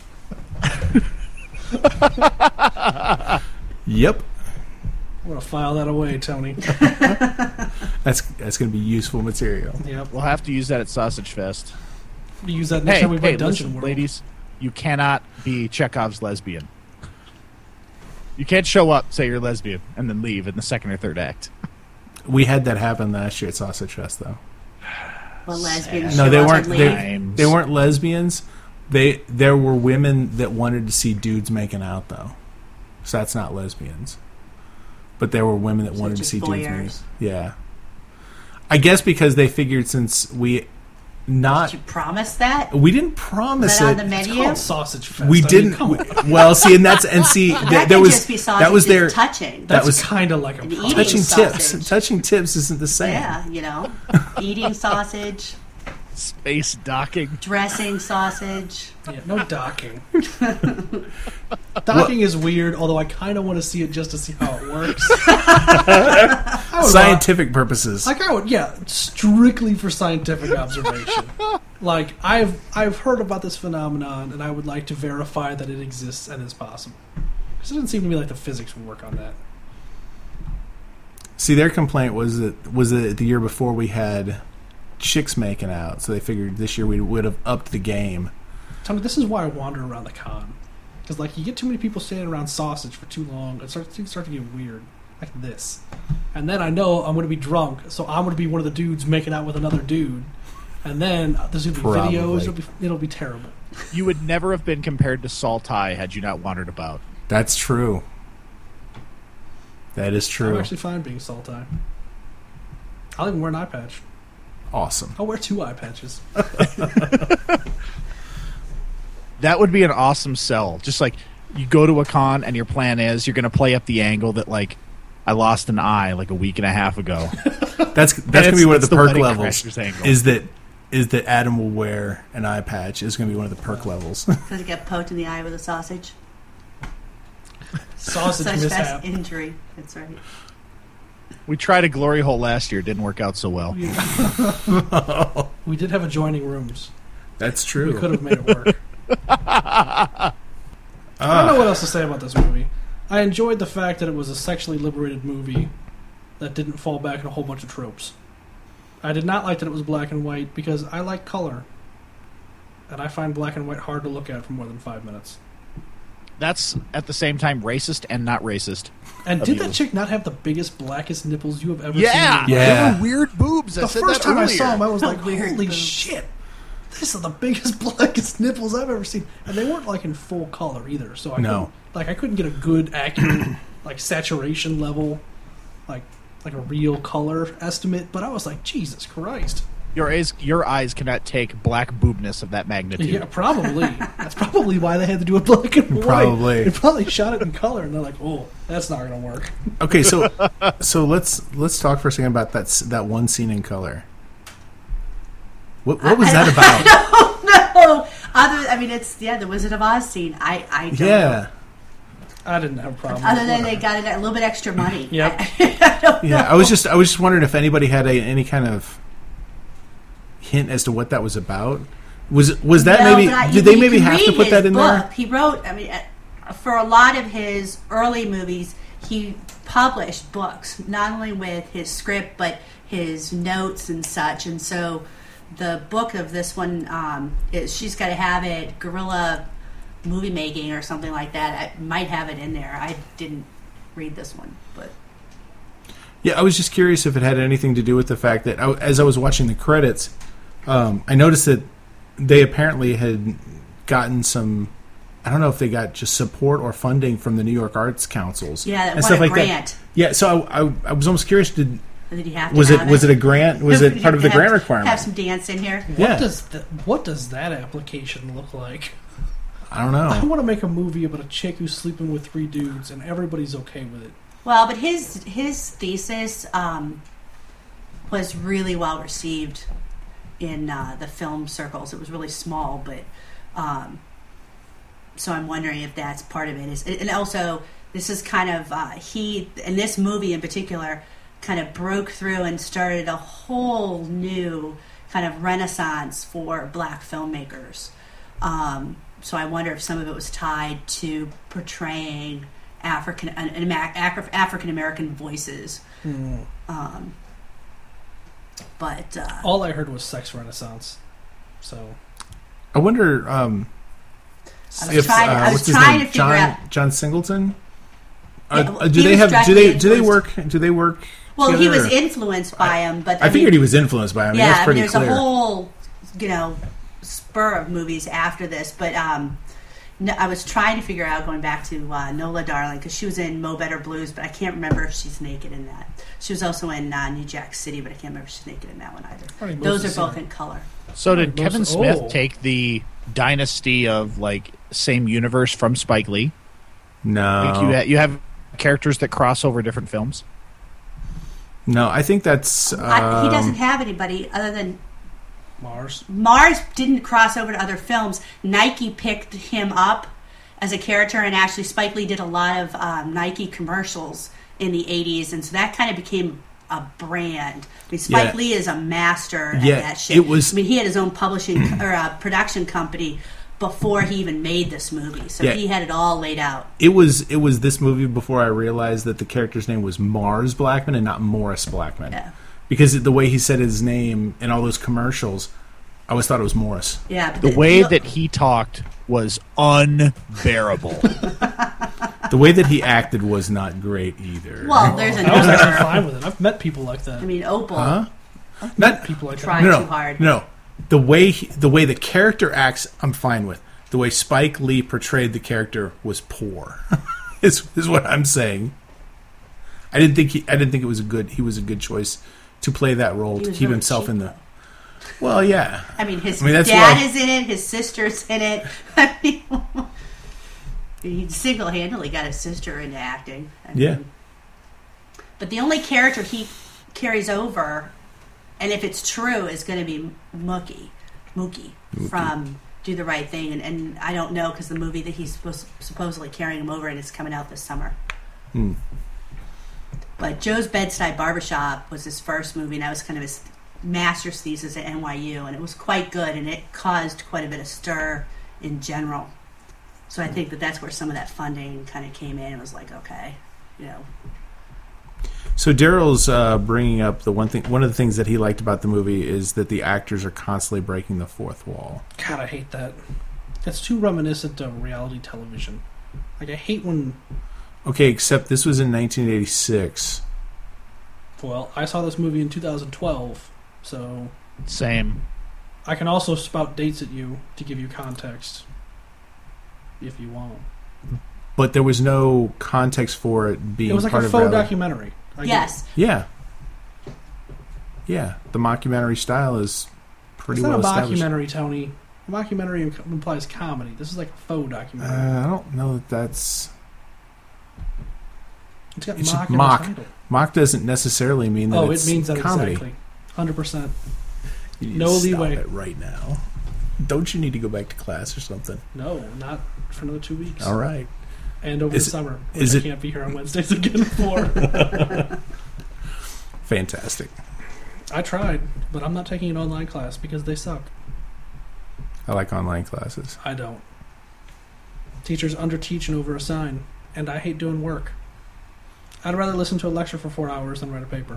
Yep. I'm going to file that away, Tony. That's that's going to be useful material. Yep. We'll have to use that at Sausage Fest. We use that next Hey, time we play hey Dungeon listen, World. ladies, you cannot be Chekhov's lesbian. You can't show up, say you're lesbian, and then leave in the second or third act. We had that happen last year at Sausage Fest, though. Well, lesbians. No, show they up weren't. and They, leave. they weren't lesbians. They there were women that wanted to see dudes making out, though. So that's not lesbians. But there were women that So wanted to just see dudes voyeurs. making. Yeah. I guess because they figured since we not Did you promise that? we didn't Was promise that it. on the It's menu? called Sausage Fest. We I mean, didn't. come on. Well, see, and that's and see That that, could that was just be that was sausages their touching. that That's was kind of like a an problem. eating touching sausage. tips. Touching tips isn't the same. Yeah, you know, eating sausage, Space docking. dressing sausage. Yeah, no docking. Docking is weird, although I kind of want to see it just to see how it works. I would Scientific purposes. Like I would, yeah, strictly for scientific observation. Like I've I've heard about this phenomenon, and I would like to verify that it exists and is possible. Because it doesn't seem to me like the physics would work on that. See, their complaint was that was that the year before we had chicks making out, so they figured this year we would have upped the game. Tell me, this is why I wander around the con. Because like you get too many people standing around sausage for too long, it starts to start to get weird, like this. And then I know I'm going to be drunk, so I'm going to be one of the dudes making out with another dude. And then there's going to be Probably. videos. It'll be, it'll be terrible. You would never have been compared to Saltai had you not wandered about. That's true. That is true. I'm actually fine being salty. I'll even wear an eye patch. Awesome. I'll wear two eye patches. That would be an awesome sell. Just like you go to a con and your plan is you're going to play up the angle that like I lost an eye like a week and a half ago. That's that's And gonna it's- be one of it's the the perk Wedding levels. Crashers angle. Is that is that Adam will wear an eye patch? Is gonna be one of the perk levels. Because it got poked in the eye with a sausage. Sausage Such mishap. fast injury. That's right. We tried a glory hole last year. It didn't work out so well. We did have adjoining rooms. That's We true. could have made it work. I don't know what else to say about this movie. I enjoyed the fact that it was a sexually liberated movie that didn't fall back in a whole bunch of tropes. I did not like that it was black and white because I like color. And I find black and white hard to look at for more than five minutes. That's at the same time racist and not racist. And Of did you. that chick not have the biggest, blackest nipples you have ever Yeah, seen? Yeah. They were weird boobs. I The said first that time I earlier. saw them, I was like, Weird holy boobs. shit. These are the biggest, blackest nipples I've ever seen. And they weren't like in full color either. So I No. couldn't, like I couldn't get a good, accurate like saturation level, like like a real color estimate. But I was like, Jesus Christ. Your eyes, your eyes cannot take black boobness of that magnitude. Yeah, probably. That's probably why they had to do it black and white. Probably. They probably shot it in color, and they're like, "Oh, that's not going to work." Okay, so so let's let's talk for a second about that s- that one scene in color. What what was that about? No, other. I mean, it's yeah, the Wizard of Oz scene. I, I don't know. Yeah, I didn't have a problem. Other with than it. they got it a little bit extra money. Yep. I don't yeah. know. I was just I was just wondering if anybody had a, any kind of hint as to what that was about. Was was that No, maybe but I- did they you maybe can have to read put his that in book. there? He wrote. I mean, uh, for a lot of his early movies, he published books, not only with his script but his notes and such. And so, the book of this one um, is "She's Got to Have It," guerrilla movie making or something like that. I might have it in there. I didn't read this one, but Yeah, I was just curious if it had anything to do with the fact that I, as I was watching the credits, um, I noticed that they apparently had gotten some. I don't know if they got just support or funding from the New York Arts Councils. yeah, that and won stuff a like grant. that. Yeah, so I, I, I was almost curious. Did Did he have to was it have was it a grant? Was Did it you part of the have- grant requirement? Have some dance in here. What Yeah. does th- what does that application look like? I don't I know. want to make a movie about a chick who's sleeping with three dudes, and everybody's okay with it. Well, but his his thesis um, was really well received in uh, the film circles. It was really small, but um, so I'm wondering if that's part of it. Is and also this is kind of uh, he in this movie in particular kind of broke through and started a whole new kind of renaissance for black filmmakers. Um, so I wonder if some of it was tied to portraying African African American voices. Um, but uh, All I heard was sex renaissance. So I wonder um, I was if trying to- uh, I was what's his trying name? to figure John out- John Singleton Are, Yeah, uh, do he they was have? Do directly they? Do they influenced. work? Do they work? Well, he together, was or- influenced by him, but I, mean, figured he was influenced by him. I mean, Yeah, that's I mean, pretty there's clear. a whole, you know, spur of movies after this. But um, no, I was trying to figure out going back to uh, Nola Darling because she was in Mo Better Blues, but I can't remember if she's naked in that. She was also in uh, New Jack City, but I can't remember if she's naked in that one either. Probably most Those of are the both same. in color. So did Most- Kevin Smith oh. take the dynasty of like same universe from Spike Lee? no, Like you, ha- you have characters that cross over different films. no. I think that's. Um, I, he doesn't have anybody other than Mars. Mars didn't cross over to other films. Nike picked him up as a character, and actually Spike Lee did a lot of um, Nike commercials in the eighties, and so that kind of became a brand. I mean, Spike Yeah. Lee is a master at Yeah, that shit. it was- I mean, he had his own publishing or uh, production company before he even made this movie, so Yeah. he had it all laid out. It was it was this movie before I realized that the character's name was Mars Blackman and not Morris Blackman. Yeah. Because the way he said his name in all those commercials, I always thought it was Morris. Yeah, but The way you know- that he talked was unbearable. The way that he acted was not great either. well, there's I was actually another. fine with it. I've met people like that. I mean, Opal Huh? Not people like tried no, too no, hard. no. The way he, the way the character acts, I'm fine with. The way Spike Lee portrayed the character was poor. is is what I'm saying. I didn't think he. I didn't think it was a good. He was a good choice to play that role He to was keep really himself cheap, in the. though. Well, yeah. I mean, his I mean, that's dad why- is in it. His sister's in it. I mean, he single-handedly got his sister into acting. I Yeah. mean, but the only character he carries over, and if it's true, is going to be Mookie, Mookie, from Do the Right Thing, and, and I don't know because the movie that he's supposed, supposedly carrying him over and is coming out this summer. Hmm. But Joe's Bed-Stuy Barbershop was his first movie, and that was kind of his master's thesis at N Y U, and it was quite good, and it caused quite a bit of stir in general. So I think that that's where some of that funding kind of came in. It was like, okay, you know, So Daryl's uh, bringing up the one thing. One of the things that he liked about the movie is that the actors are constantly breaking the fourth wall. God, I hate that. That's too reminiscent of reality television. Like, I hate when... Okay, except this was in nineteen eighty-six. Well, I saw this movie in two thousand twelve, so Same. I can also spout dates at you to give you context, if you want. But there was no context for it being It was like part a of faux reality. documentary. I get yes, Yeah. Yeah. The mockumentary style is it. pretty It's not well a established. mockumentary, Tony. A mockumentary imp- implies comedy. This is like a faux documentary. Uh, I don't know that that's... it's got it's mock in mock. the title. Mock doesn't necessarily mean that Oh, it's it means that comedy. exactly. one hundred percent. You need No to stop leeway. it right now. Don't you need to go back to class or something? No, not for another two weeks. All right. And over Is the it- summer, which is I it- can't be here on Wednesdays again for. Fantastic. I tried, but I'm not taking an online class because they suck. I like online classes. I don't. Teachers underteach and overassign, and I hate doing work. I'd rather listen to a lecture for four hours than write a paper.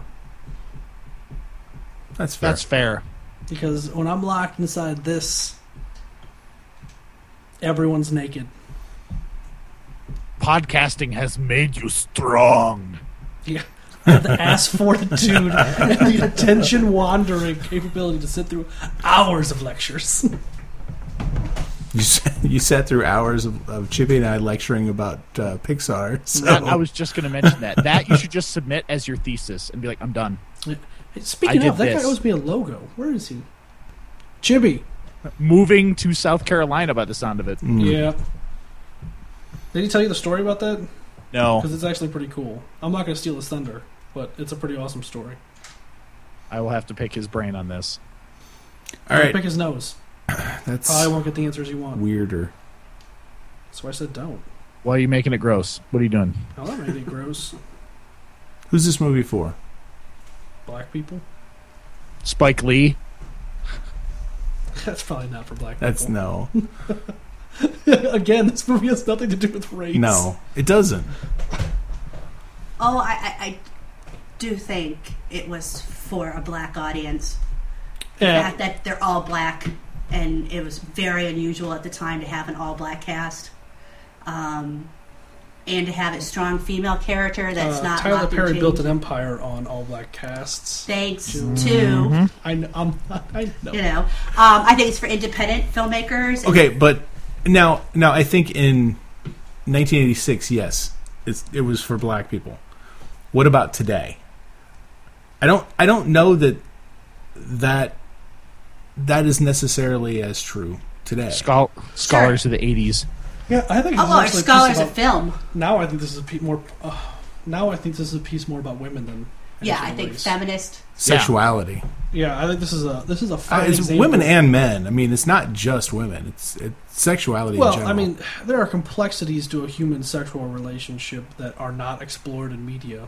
That's fair. That's fair. Because when I'm locked inside this, everyone's naked. Podcasting has made you strong. Yeah. The ass fortitude and the attention wandering capability to sit through hours of lectures. You sat, you sat through hours of, of Chippy and I lecturing about uh, Pixar. So That- I was just going to mention that. That you should just submit as your thesis and be like, I'm done. Speaking I of, did that this. guy owes me a logo. Where is he? Chibi. Moving to South Carolina by the sound of it. Mm. Yeah. Did he tell you the story about that? No, Because it's actually pretty cool. I'm not going to steal his thunder, but it's a pretty awesome story. I will have to pick his brain on this. All right. Pick his nose. That's Probably won't get the answers you want. weirder. That's why I said don't. Why are you making it gross? What are you doing? Now that made it gross. Who's this movie for? Black people? Spike Lee? That's probably not for black That's people. no. Again, this movie has nothing to do with race. No, it doesn't. oh, I, I, I do think it was for a black audience. The Yeah. fact that they're all black, and it was very unusual at the time to have an all black cast. Um, and to have a strong female character that's Uh, not Tyler locked in Perry chains. built an empire on all black casts. Thanks Mm-hmm. to I know. Um, I know. you know, um, I think it's for independent filmmakers. and- Okay, but now, now I think in nineteen eighty-six, yes, it's, it was for black people. What about today? I don't, I don't know that that that is necessarily as true today. Schol- scholars of the eighties. Yeah, I think. Oh, this well, is actually a scholars piece of about, film. Now I think this is a piece more. Uh, now I think this is a piece more about women than. Yeah, anything I think race. feminist. Sexuality. Yeah, I think this is a this is a Uh, fine it's example. women and men. I mean, it's not just women. It's, it's sexuality in Well, general. I mean, there are complexities to a human sexual relationship that are not explored in media.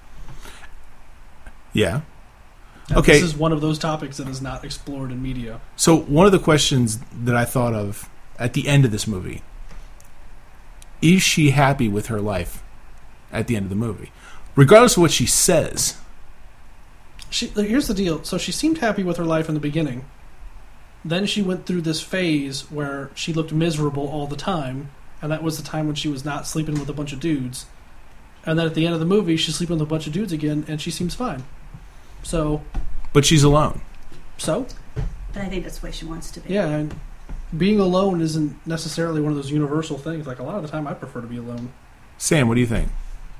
yeah. And Okay. This is one of those topics that is not explored in media. So one of the questions that I thought of at the end of this movie, is she happy with her life at the end of the movie? Regardless of what she says. She, here's the deal. So she seemed happy with her life in the beginning. Then she went through this phase where she looked miserable all the time, and that was the time when she was not sleeping with a bunch of dudes. And then at the end of the movie, she's sleeping with a bunch of dudes again, and she seems fine. So, But she's alone. so But I think that's the way she wants to be. yeah, and being alone isn't necessarily one of those universal things. Like a lot of the time, I prefer to be alone. Sam, what do you think?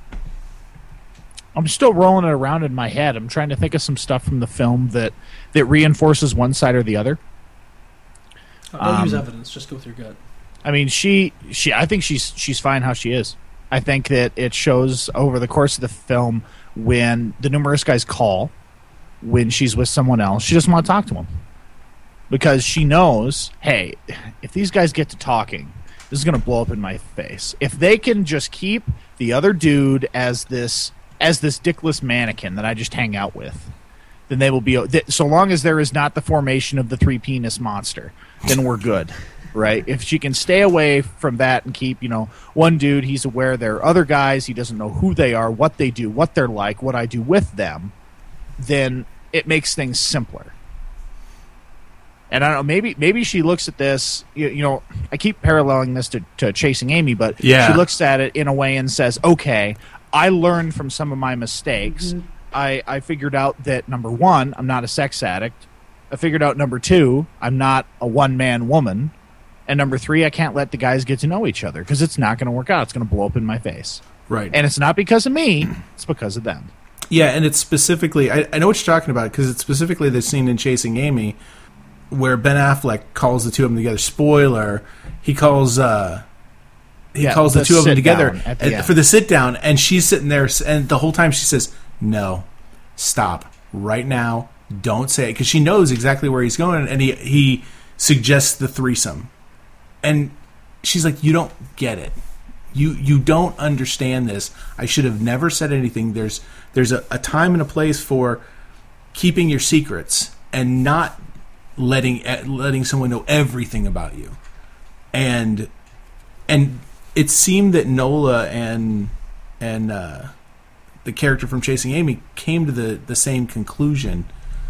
I'm still rolling it around in my head. I'm trying to think of some stuff from the film that, that reinforces one side or the other. Uh, don't Um, use evidence; just go with your gut. I mean, she, she. I think she's she's fine how she is. I think that it shows over the course of the film when the numerous guys call, when she's with someone else, she doesn't want to talk to them because she knows, hey, if these guys get to talking, this is going to blow up in my face. If they can just keep the other dude as this as this dickless mannequin that I just hang out with, then they will be. So long as there is not the formation of the three penis monster, then we're good. Right? If she can stay away from that and keep, you know, one dude, he's aware there are other guys, he doesn't know who they are, what they do, what they're like, what I do with them, then it makes things simpler. And I don't know, maybe maybe she looks at this, you, you know, I keep paralleling this to, to Chasing Amy, but Yeah. she looks at it in a way and says, okay, I learned from some of my mistakes. Mm-hmm. I, I figured out that, number one, I'm not a sex addict. I figured out, number two, I'm not a one-man woman. And number three, I can't let the guys get to know each other because it's not going to work out. It's going to blow up in my face. Right. And it's not because of me. It's because of them. Yeah, and it's specifically, I, I know what you're talking about because it's specifically the scene in Chasing Amy where Ben Affleck calls the two of them together. Spoiler, he calls uh, he Yeah, calls the the two of them sit together down at the and- end. for the sit down, and she's sitting there, and the whole time she says, no, stop, right now, don't say it, because she knows exactly where he's going, and he, he suggests the threesome. And she's like, you don't get it. You you don't understand this. I should have never said anything. There's there's a, a time and a place for keeping your secrets and not letting eh, letting someone know everything about you. And and it seemed that Nola and and uh, the character from Chasing Amy came to the, the same conclusion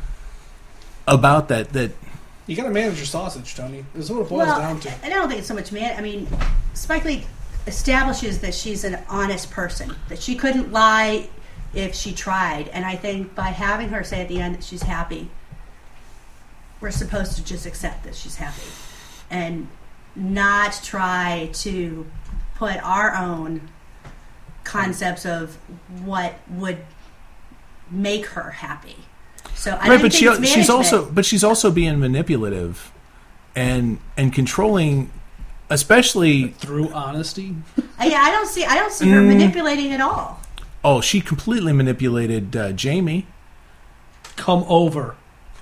about that that You got to manage your sausage, Tony. This is what it boils Well, down to. and I don't think it's so much man. I mean, Spike Lee establishes that she's an honest person, that she couldn't lie if she tried. And I think by having her say at the end that she's happy, we're supposed to just accept that she's happy and not try to put our own concepts of what would make her happy. So I right, don't but think she it's she's management. also but she's also being manipulative and and controlling, especially. Through honesty. Uh, yeah, I don't see. I don't see her Mm. manipulating at all. Oh, she completely manipulated uh, Jamie. Come over.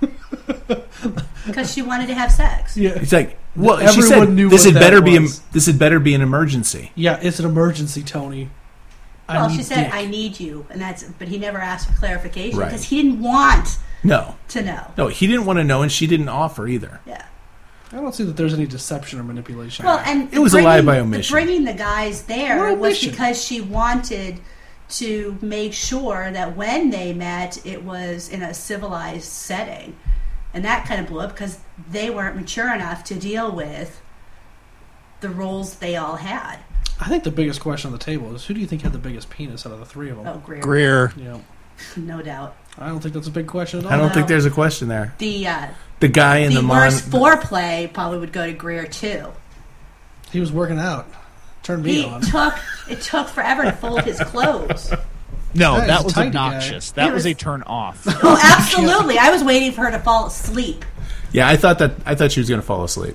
Because she wanted to have sex. Yeah. It's like, well, she Everyone said knew this what had that better be a, was. this had better be an emergency. Yeah, it's an emergency, Tony. I Well, need she said, dick. "I need you," and that's. But he never asked for clarification Right. because he didn't want No, to know. no, he didn't want to know, and she didn't offer either. Yeah. I don't see that there's any deception or manipulation. Well, and It was a bringing, lie by the omission. Bringing the guys there What was omission? because she wanted to make sure that when they met, it was in a civilized setting, and that kind of blew up because they weren't mature enough to deal with the roles they all had. I think the biggest question on the table is who do you think had the biggest penis out of the three of them? Oh, Greer. Greer. Yeah. No doubt. I don't think that's a big question at all. I don't no. think there's a question there. The uh, The guy in the the, mon- worst foreplay probably would go to Greer too. He was working out. Turned me He on. took it took forever to fold his clothes. No, That is that a was tiny obnoxious. guy. That He was was- a turn off. Oh, absolutely! I was waiting for her to fall asleep. Yeah, I thought that I thought she was going to fall asleep.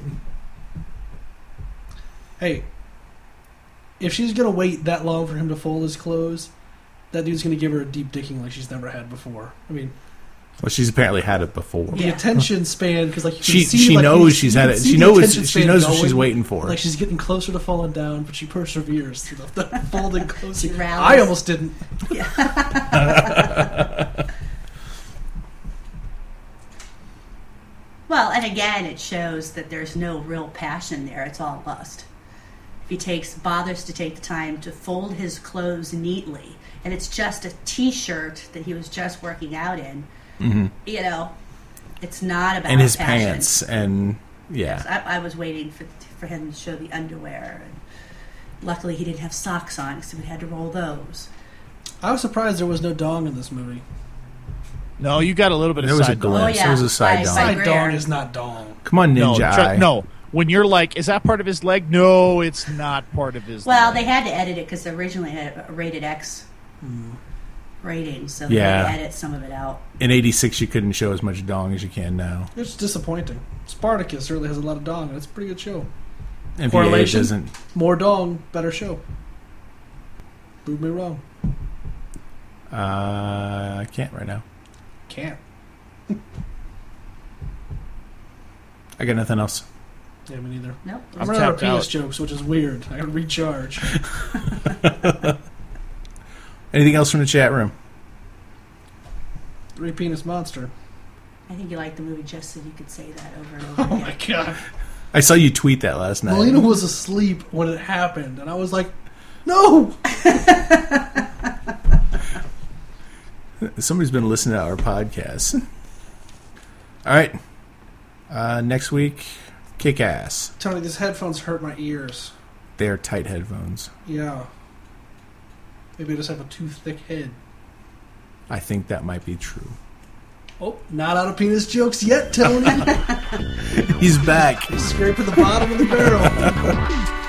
Hey, if she's going to wait that long for him to fold his clothes, that dude's going to give her a deep dicking like she's never had before. I mean, Well, she's apparently had it before. the Yeah. attention span, because like you can She see, she like, knows you- she's you had can it. see She the knows attention she span knows what going. she's waiting for. Like she's getting closer to falling down, but she perseveres through the, the folding clothes. She rallies. I almost didn't. Well, and again, it shows that there's no real passion there. It's all lust. If he takes bothers to take the time to fold his clothes neatly, and it's just a T-shirt that he was just working out in, Mm-hmm. you know, it's not about And his passion. pants and yeah. I, I was waiting for for him to show the underwear, and luckily he didn't have socks on, so we had to roll those. I was surprised there was no dong in this movie. No, you got a little bit of There was a side dong. glimpse. Oh, yeah. There was a side By- dong. by- Side Greer. dong is not dong. Come on, No, Ninja try- Eye. no. When you're like, is that part of his leg? No, it's not part of his Well, leg. they had to edit it because originally it had a rated X rating, so they Yeah. had to edit some of it out. In eighty-six, you couldn't show as much dong as you can now. It's disappointing. Spartacus certainly has a lot of dong, and it's a pretty good show. N P A Correlation? doesn't. More dong, better show. Prove me wrong. Uh, I can't right now. Can't. I got nothing else. Yeah, me neither. Nope. I'm I'm running out of tapped penis out. jokes, which is weird. I gotta recharge. Anything else from the chat room? Three penis monster. I think you liked the movie just so you could say that over and Oh over my again. god. I saw you tweet that last night. Melina was asleep when it happened, and I was like, no! Somebody's been listening to our podcast. All right. Uh, next week, kick ass. Tony, these headphones hurt my ears. They're tight headphones. Yeah. Maybe I just have a too thick head. I think that might be true. Oh, not out of penis jokes yet, Tony. He's back. Scraping the bottom of the barrel.